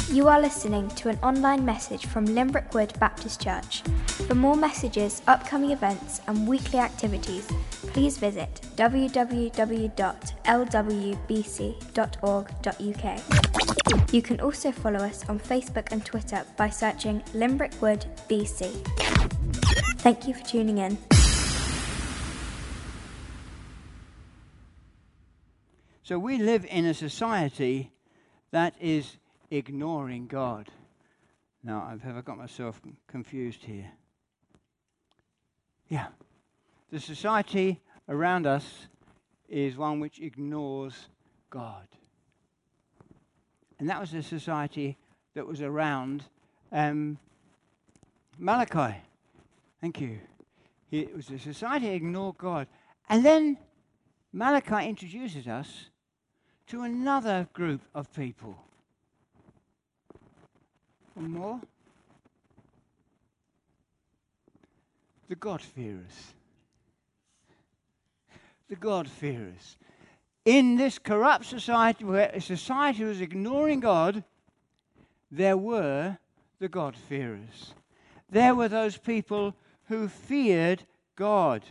You are listening to an online message from Limbrick Wood Baptist Church. For more messages, upcoming events and weekly activities, please visit www.lwbc.org.uk. You can also follow us on Facebook and Twitter by searching Limbrick Wood BC. Thank you for tuning in. So we live in a society that is ignoring God. Now, have I got myself confused here? Yeah. The society around us is one which ignores God. And that was the society that was around Malachi. Thank you. It was a society that ignored God. And then Malachi introduces us to another group of people. One more. The God-fearers. The God-fearers. In this corrupt society, where a society was ignoring God, there were the God-fearers. There were those people who feared God.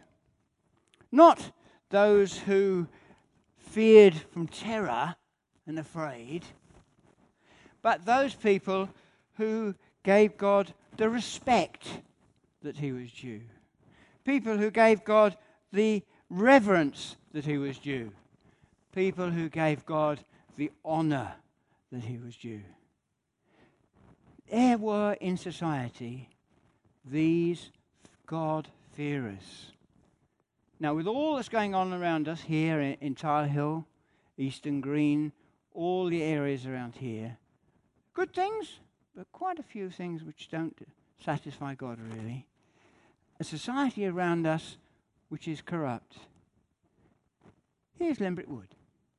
Not those who feared from terror and afraid, but those people who gave God the respect that he was due. People who gave God the reverence that he was due. People who gave God the honor that he was due. There were in society these God-fearers. Now, with all that's going on around us here in Tile Hill, Eastern Green, all the areas around here, good things, but quite a few things which don't satisfy God really. A society around us which is corrupt. Here's Limbrick Wood.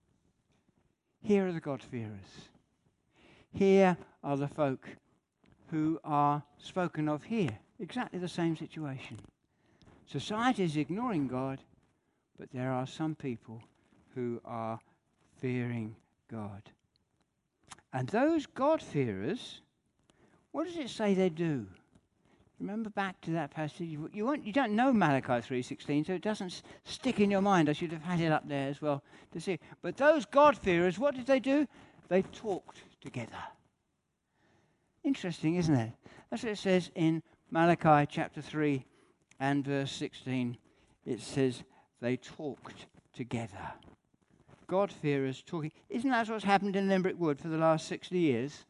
Here are the God-fearers. Here are the folk who are spoken of here. Exactly the same situation. Society is ignoring God, but there are some people who are fearing God. And those God-fearers, what does it say they do? Remember back to that passage. You don't know Malachi 3:16, so it doesn't stick in your mind. I should have had it up there as well to see. But those God-fearers, what did they do? They talked together. Interesting, isn't it? That's what it says in Malachi chapter 3 and verse 16. It says they talked together. God-fearers talking. Isn't that what's happened in Limbrick Wood for the last 60 years?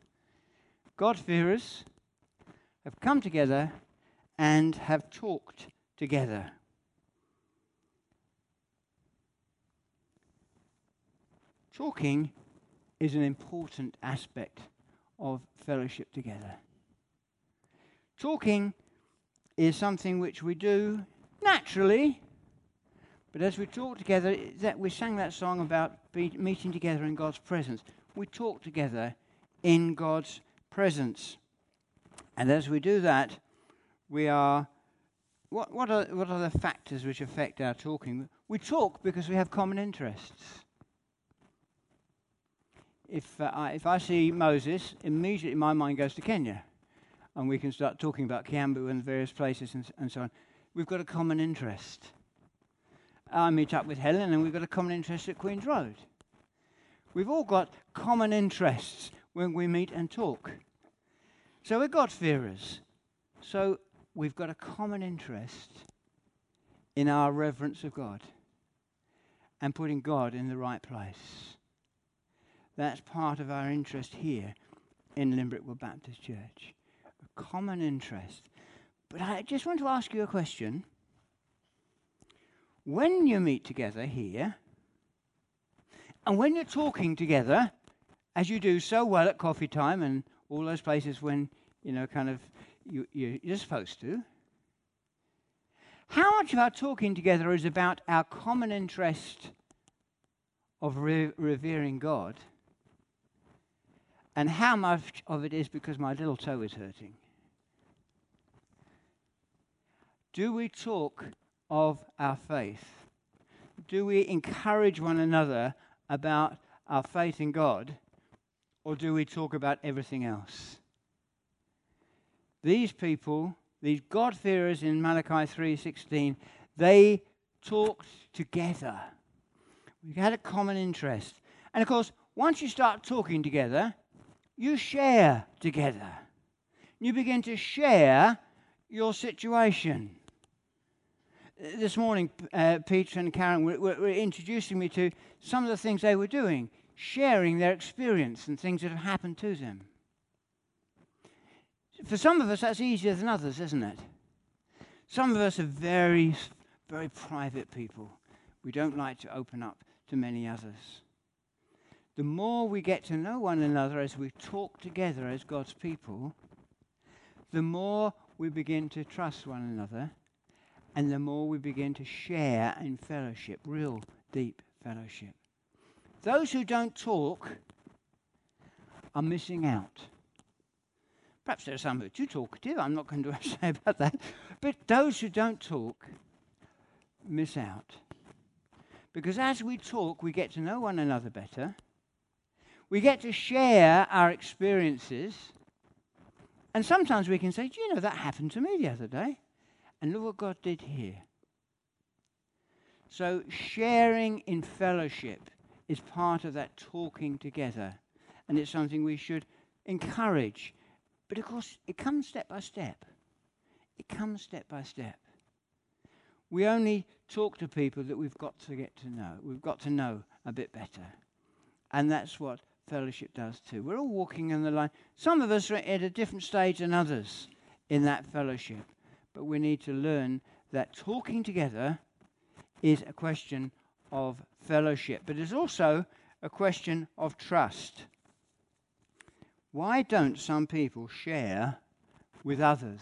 God-fearers have come together and have talked together. Talking is an important aspect of fellowship together. Talking is something which we do naturally, but as we talk together, we sang that song about meeting together in God's presence. We talk together in God's presence. And as we do that, we are... What are the factors which affect our talking? We talk because we have common interests. If I see Moses, immediately my mind goes to Kenya. And we can start talking about Kiambu and various places and so on. We've got a common interest. I meet up with Helen and we've got a common interest at Queen's Road. We've all got common interests when we meet and talk. So we're God-fearers. So we've got a common interest in our reverence of God and putting God in the right place. That's part of our interest here in Limbrick Wood Baptist Church. A common interest. But I just want to ask you a question. When you meet together here, and when you're talking together, as you do so well at coffee time and all those places when, you're supposed to, how much of our talking together is about our common interest of revering God, and how much of it is because my little toe is hurting? Do we talk of our faith? Do we encourage one another about our faith in God? Or do we talk about everything else? These people, these God-fearers in Malachi 3:16, they talked together. We had a common interest. And of course, once you start talking together, you share together. You begin to share your situation. This morning, Peter and Karen were introducing me to some of the things they were doing, sharing their experience and things that have happened to them. For some of us, that's easier than others, isn't it? Some of us are very, very private people. We don't like to open up to many others. The more we get to know one another as we talk together as God's people, the more we begin to trust one another, and the more we begin to share in fellowship, real deep fellowship. Those who don't talk are missing out. Perhaps there are some who are too talkative, I'm not going to say about that, but those who don't talk miss out. Because as we talk, we get to know one another better. We get to share our experiences. And sometimes we can say, do you know, that happened to me the other day? And look what God did here. So sharing in fellowship is part of that talking together. And it's something we should encourage. But of course, it comes step by step. It comes step by step. We only talk to people that we've got to get to know. We've got to know a bit better. And that's what fellowship does too. We're all walking in the line. Some of us are at a different stage than others in that fellowship. But we need to learn that talking together is a question of fellowship. But it's also a question of trust. Why don't some people share with others?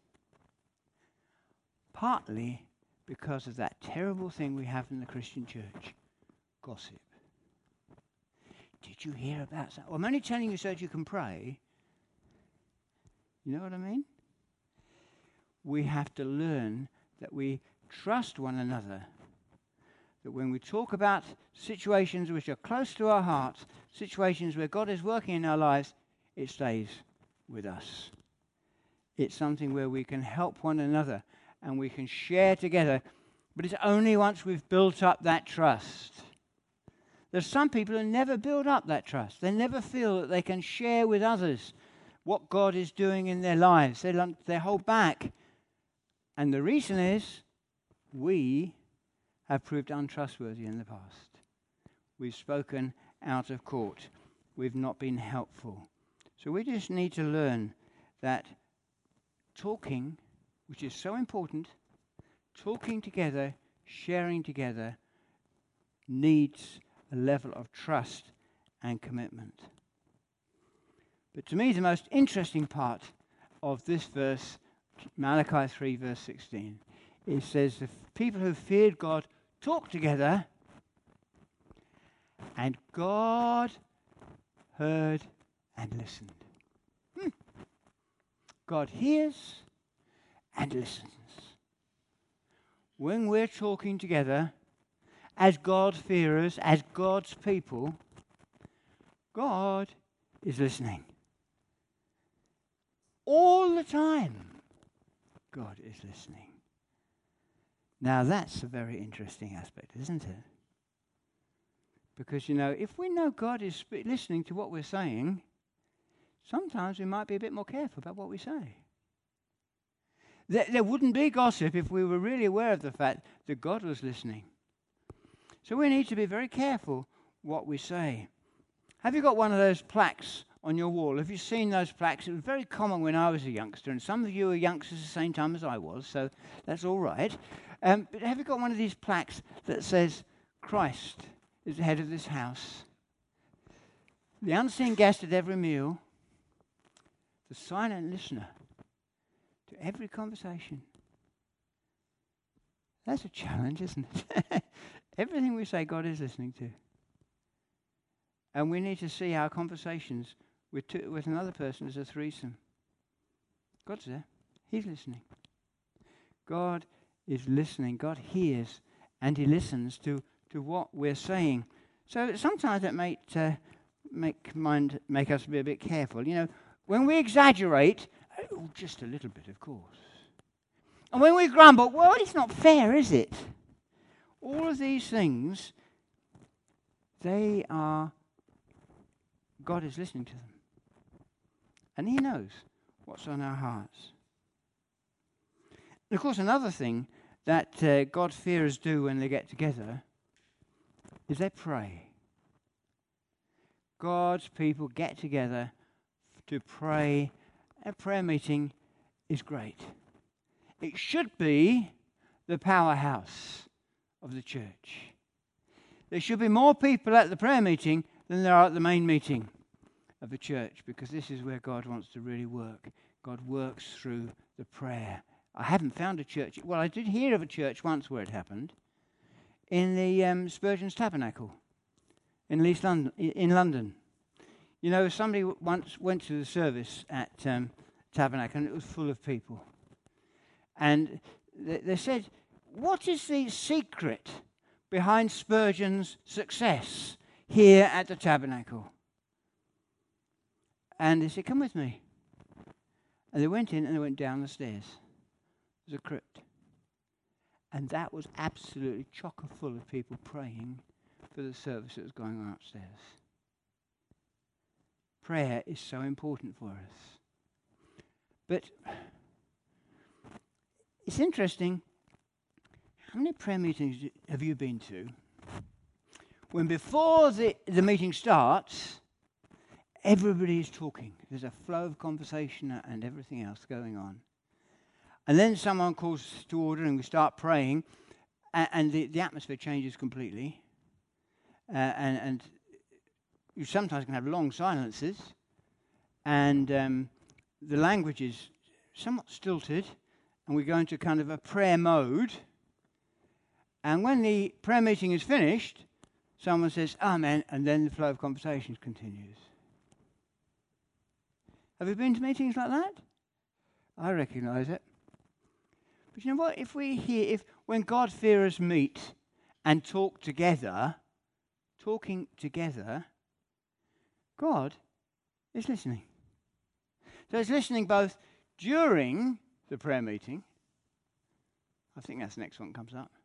Partly because of that terrible thing we have in the Christian church, gossip. Did you hear about that? Well, I'm only telling you so that you can pray. You know what I mean? We have to learn that we trust one another. That when we talk about situations which are close to our hearts, situations where God is working in our lives, it stays with us. It's something where we can help one another and we can share together. But it's only once we've built up that trust. There's some people who never build up that trust. They never feel that they can share with others what God is doing in their lives. They hold back. And the reason is we have proved untrustworthy in the past. We've spoken out of court. We've not been helpful. So we just need to learn that talking, which is so important, talking together, sharing together, needs a level of trust and commitment. But to me, the most interesting part of this verse, Malachi 3, verse 16, it says, the people who feared God talked together, and God heard and listened. God hears and listens. When we're talking together as God-fearers, as God's people, God is listening. All the time, God is listening. Now that's a very interesting aspect, isn't it? Because, you know, if we know God is listening to what we're saying, sometimes we might be a bit more careful about what we say. There wouldn't be gossip if we were really aware of the fact that God was listening. So we need to be very careful what we say. Have you got one of those plaques on your wall? Have you seen those plaques? It was very common when I was a youngster, and some of you are youngsters the same time as I was, so that's all right. But have you got one of these plaques that says, Christ is the head of this house, the unseen guest at every meal, the silent listener to every conversation? That's a challenge, isn't it? Everything we say, God is listening to. And we need to see our conversations with another person as a threesome. God's there. He's listening. God is listening. God hears and he listens to what we're saying. So sometimes it make us be a bit careful. You know, when we exaggerate, just a little bit, of course. And when we grumble, well, it's not fair, is it? All of these things, God is listening to them. And he knows what's on our hearts. And of course, another thing that God-fearers do when they get together is they pray. God's people get together to pray. A prayer meeting is great. It should be the powerhouse of the church. There should be more people at the prayer meeting than there are at the main meeting of the church, because this is where God wants to really work. God works through the prayer. I haven't found a church. Well, I did hear of a church once where it happened, in the Spurgeon's Tabernacle in East London. In London, you know, somebody once went to the service at Tabernacle, and it was full of people. And they said, "What is the secret behind Spurgeon's success here at the Tabernacle?" And they said, "Come with me." And they went in and they went down the stairs. It was a crypt. And that was absolutely chocker full of people praying for the service that was going on upstairs. Prayer is so important for us. But it's interesting, how many prayer meetings have you been to when before the meeting starts, everybody is talking. There's a flow of conversation and everything else going on. And then someone calls to order and we start praying, and the atmosphere changes completely. And you sometimes can have long silences, and the language is somewhat stilted, and we go into kind of a prayer mode. And when the prayer meeting is finished, someone says, "Amen," and then the flow of conversations continues. Have you been to meetings like that? I recognise it. But you know what? When God-fearers meet and talk together, talking together, God is listening. So he's listening both during the prayer meeting, I think that's the next one comes up,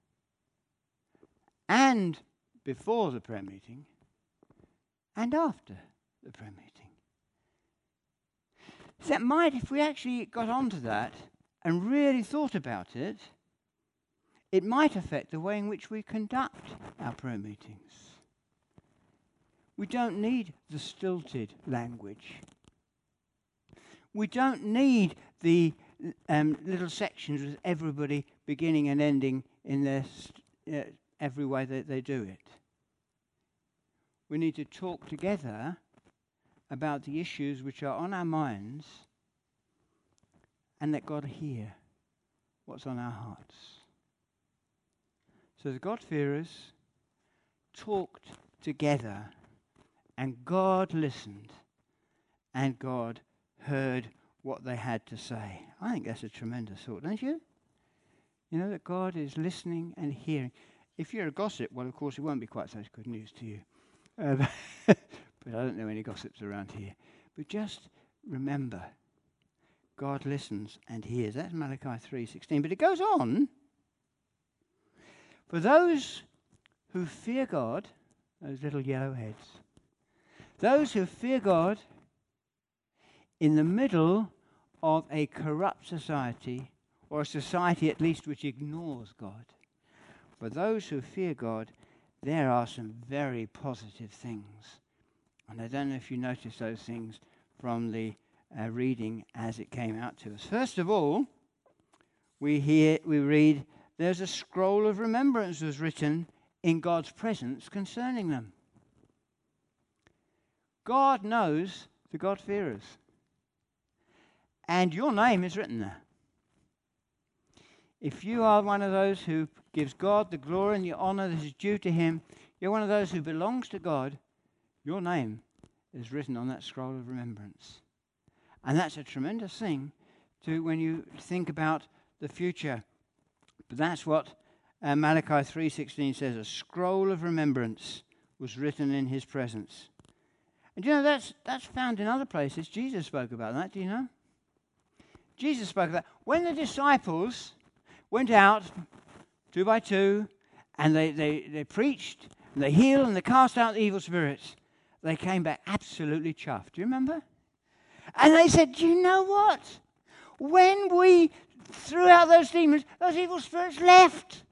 and before the prayer meeting, and after the prayer meeting. So that might, if we actually got onto that and really thought about it, it might affect the way in which we conduct our prayer meetings. We don't need the stilted language. We don't need the little sections with everybody beginning and ending in their every way that they do it. We need to talk together about the issues which are on our minds, and let God hear what's on our hearts. So the God-fearers talked together, and God listened, and God heard what they had to say. I think that's a tremendous thought, don't you? You know, that God is listening and hearing. If you're a gossip, well, of course, it won't be quite such good news to you. But I don't know any gossips around here. But just remember, God listens and hears. That's Malachi 3:16. But it goes on. For those who fear God, those little yellow heads, those who fear God in the middle of a corrupt society, or a society at least which ignores God, for those who fear God, there are some very positive things. And I don't know if you noticed those things from the reading as it came out to us. First of all, we read, there's a scroll of remembrance was written in God's presence concerning them. God knows the God-fearers. And your name is written there. If you are one of those who gives God the glory and the honor that is due to him, you're one of those who belongs to God, your name is written on that scroll of remembrance. And that's a tremendous thing to when you think about the future. But that's what Malachi 3:16 says, a scroll of remembrance was written in his presence. And you know, that's found in other places. Jesus spoke about that, do you know? Jesus spoke about when the disciples went out 2 by 2 and they preached and they healed and they cast out the evil spirits. They came back absolutely chuffed. Do you remember? And they said, do you know what? When we threw out those demons, those evil spirits left.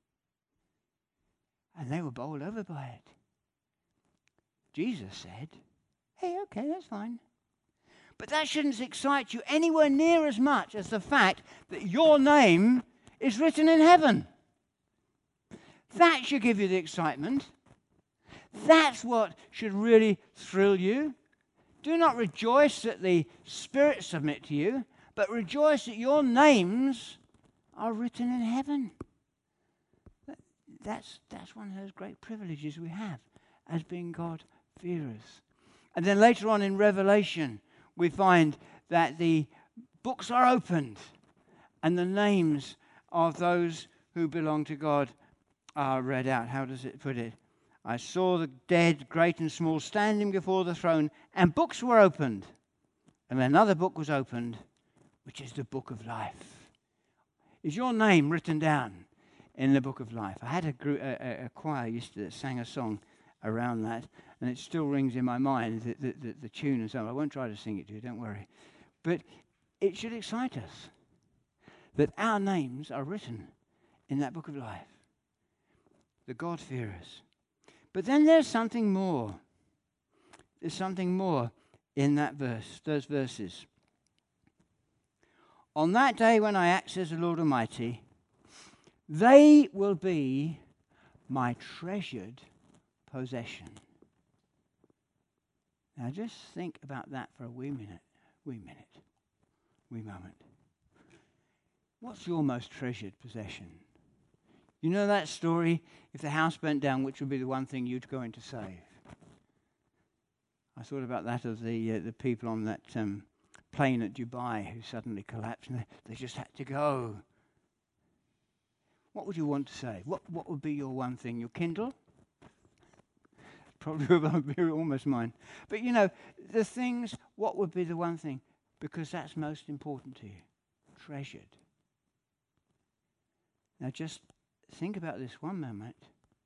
And they were bowled over by it. Jesus said, hey, okay, that's fine. But that shouldn't excite you anywhere near as much as the fact that your name is written in heaven. That should give you the excitement. That's what should really thrill you. Do not rejoice that the spirits submit to you, but rejoice that your names are written in heaven. That's one of those great privileges we have as being God-fearers. And then later on in Revelation, we find that the books are opened and the names of those who belong to God are read out. How does it put it? I saw the dead, great and small, standing before the throne, and books were opened. And another book was opened, which is the book of life. Is your name written down in the book of life? I had a choir used to sang a song around that, and it still rings in my mind, the tune and so on. I won't try to sing it to you, don't worry. But it should excite us that our names are written in that book of life. The God-fearers. But then there's something more. There's something more in that verse, those verses. On that day when I act, says the Lord Almighty, they will be my treasured possession. Now just think about that for a wee moment. What's your most treasured possession? You know that story, if the house burnt down, which would be the one thing you'd go in to save? I thought about that of the people on that plane at Dubai who suddenly collapsed and they just had to go. What would you want to save? What would be your one thing? Your Kindle? Probably would be almost mine. But you know, the things, what would be the one thing? Because that's most important to you. Treasured. Now just think about this one moment.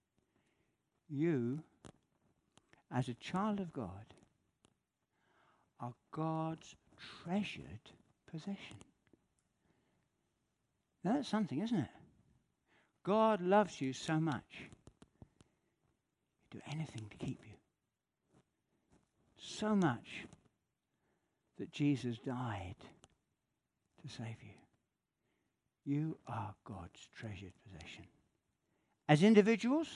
You, as a child of God, are God's treasured possession. Now that's something, isn't it? God loves you so much. He'd do anything to keep you. So much that Jesus died to save you. You are God's treasured possession. As individuals,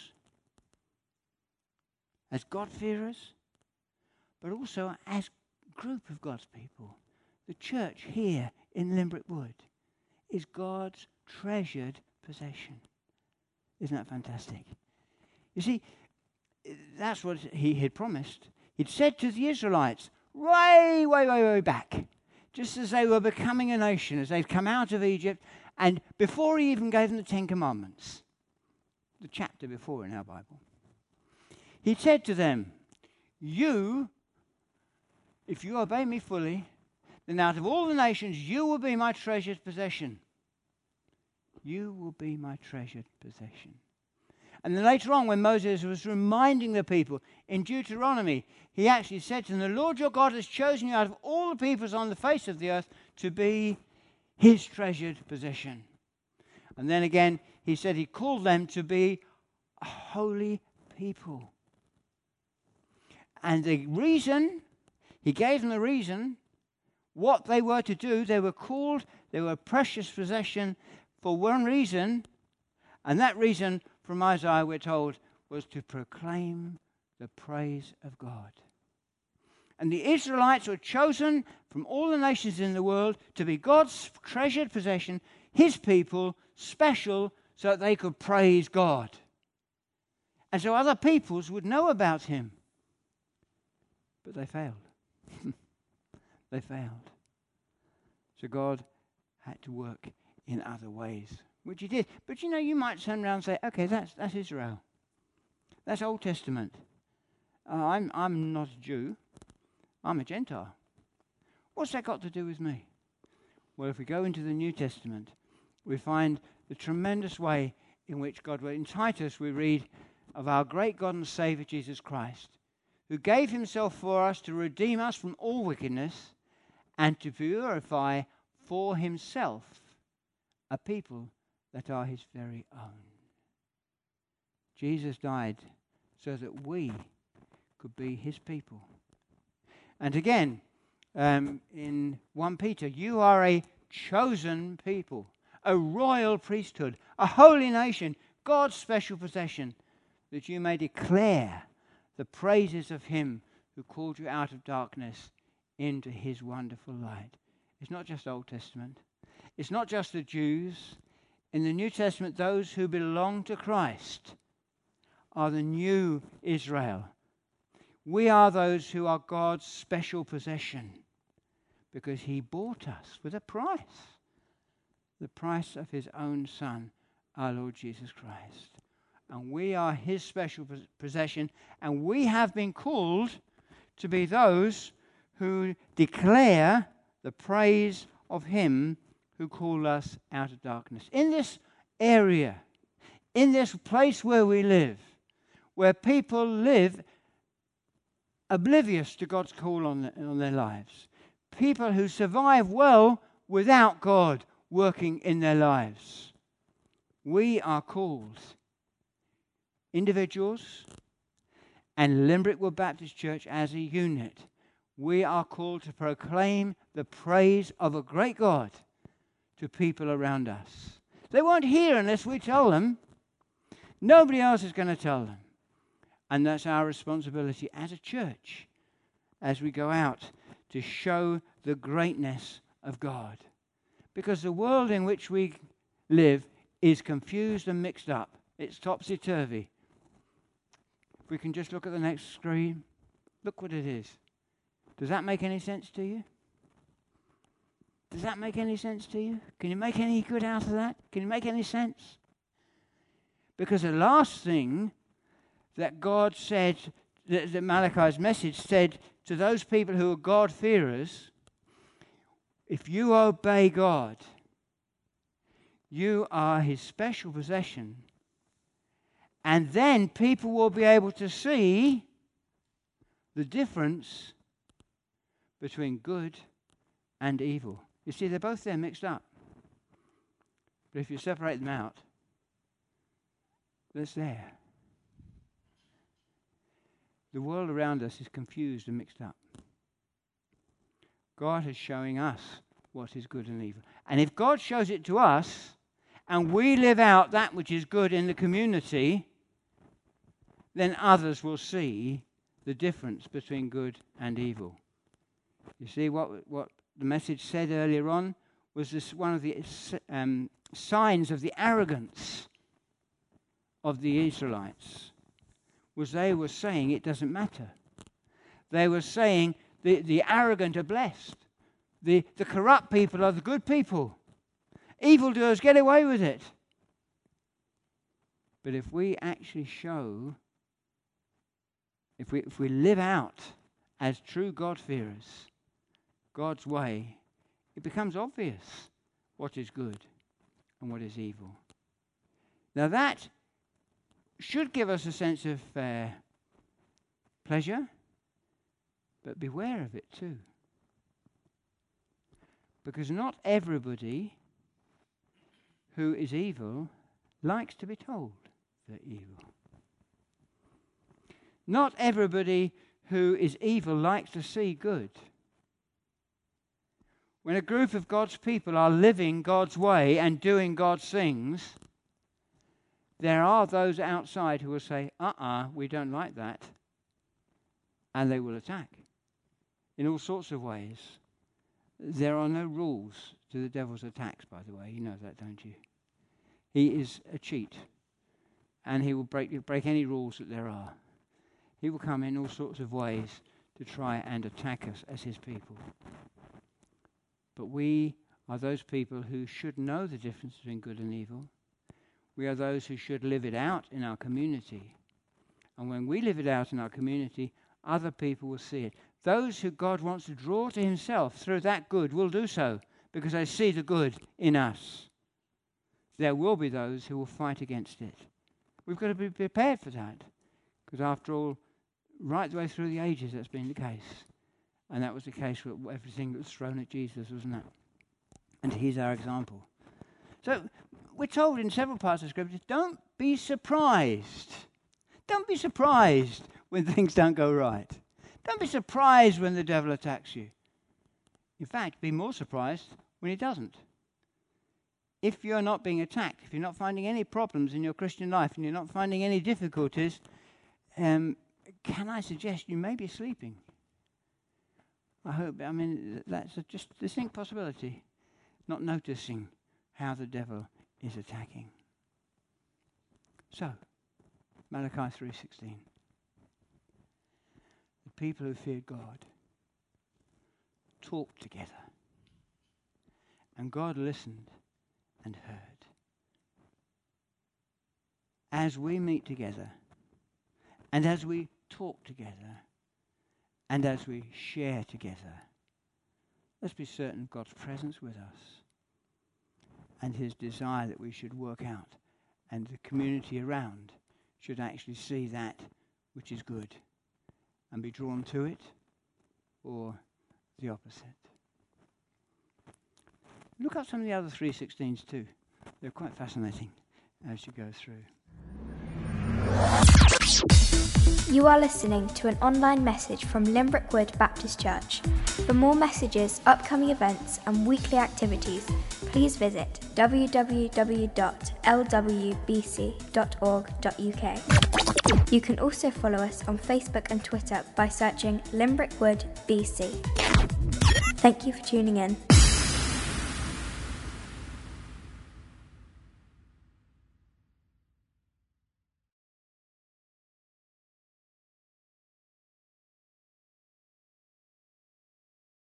as God-fearers, but also as a group of God's people. The church here in Limbrick Wood is God's treasured possession. Isn't that fantastic? You see, that's what he had promised. He'd said to the Israelites, way back, just as they were becoming a nation, as they'd come out of Egypt, and before he even gave them the Ten Commandments, the chapter before in our Bible, he said to them, you, if you obey me fully, then out of all the nations you will be my treasured possession. You will be my treasured possession. And then later on, when Moses was reminding the people in Deuteronomy, he actually said to them, the Lord your God has chosen you out of all the peoples on the face of the earth to be his treasured possession. And then again, he said he called them to be a holy people. And the reason, he gave them the reason, what they were to do, they were called, they were a precious possession for one reason, and that reason, from Isaiah, we're told, was to proclaim the praise of God. And the Israelites were chosen from all the nations in the world to be God's treasured possession, his people, special, so that they could praise God. And so other peoples would know about him. But they failed. They failed. So God had to work in other ways, which he did. But you know, you might turn around and say, okay, that's Israel. That's Old Testament. I'm not a Jew. I'm a Gentile. What's that got to do with me? Well, if we go into the New Testament, we find the tremendous way in which God, in Titus, we read of our great God and Saviour Jesus Christ, who gave himself for us to redeem us from all wickedness and to purify for himself a people that are his very own. Jesus died so that we could be his people. And again, in 1 Peter, you are a chosen people, a royal priesthood, a holy nation, God's special possession, that you may declare the praises of him who called you out of darkness into his wonderful light. It's not just Old Testament. It's not just the Jews. In the New Testament, those who belong to Christ are the new Israel. We are those who are God's special possession because he bought us with a price. The price of his own Son, our Lord Jesus Christ. And we are his special possession, and we have been called to be those who declare the praise of him who called us out of darkness. In this area, in this place where we live, where people live oblivious to God's call on their lives, people who survive well without God working in their lives, we are called, individuals and Limerick Wood Baptist Church as a unit, we are called to proclaim the praise of a great God to people around us. They won't hear unless we tell them. Nobody else is going to tell them. And that's our responsibility as a church as we go out to show the greatness of God. Because the world in which we live is confused and mixed up. It's topsy-turvy. If we can just look at the next screen, look what it is. Does that make any sense to you? Does that make any sense to you? Can you make any good out of that? Can you make any sense? Because the last thing that God said, that Malachi's message said to those people who are God-fearers, if you obey God, you are his special possession. And then people will be able to see the difference between good and evil. You see, they're both there mixed up. But if you separate them out, it's there. The world around us is confused and mixed up. God is showing us what is good and evil. And if God shows it to us, and we live out that which is good in the community, then others will see the difference between good and evil. You see, what the message said earlier on was this one of the signs of the arrogance of the Israelites, was they were saying it doesn't matter. They were saying the arrogant are blessed. The corrupt people are the good people. Evildoers get away with it. But if we actually show, if we live out as true God-fearers, God's way, it becomes obvious what is good and what is evil. Now that should give us a sense of pleasure, but beware of it too. Because not everybody who is evil likes to be told they're evil. Not everybody who is evil likes to see good. When a group of God's people are living God's way and doing God's things, there are those outside who will say, we don't like that. And they will attack in all sorts of ways. There are no rules to the devil's attacks, by the way. You know that, don't you? He is a cheat. And he will break any rules that there are. He will come in all sorts of ways to try and attack us as his people. But we are those people who should know the difference between good and evil. We are those who should live it out in our community. And when we live it out in our community, other people will see it. Those who God wants to draw to himself through that good will do so because they see the good in us. There will be those who will fight against it. We've got to be prepared for that because, after all, right the way through the ages, that's been the case. And that was the case with everything that was thrown at Jesus, wasn't it? And he's our example. So we're told in several parts of Scripture, don't be surprised. Don't be surprised when things don't go right. Don't be surprised when the devil attacks you. In fact, be more surprised when he doesn't. If you're not being attacked, if you're not finding any problems in your Christian life and you're not finding any difficulties, can I suggest you may be sleeping? That's a just distinct possibility, not noticing how the devil is attacking. So, Malachi 3:16. The people who feared God talked together, and God listened and heard. As we meet together, and as we talk together, and as we share together, let's be certain of God's presence with us and his desire that we should work out, and the community around should actually see that which is good and be drawn to it, or the opposite. Look up some of the other 3:16s too. They're quite fascinating as you go through. You are listening to an online message from Limbrick Wood Baptist Church. For more messages, upcoming events and weekly activities, please visit www.lwbc.org.uk. You can also follow us on Facebook and Twitter by searching Limbrick Wood BC. Thank you for tuning in.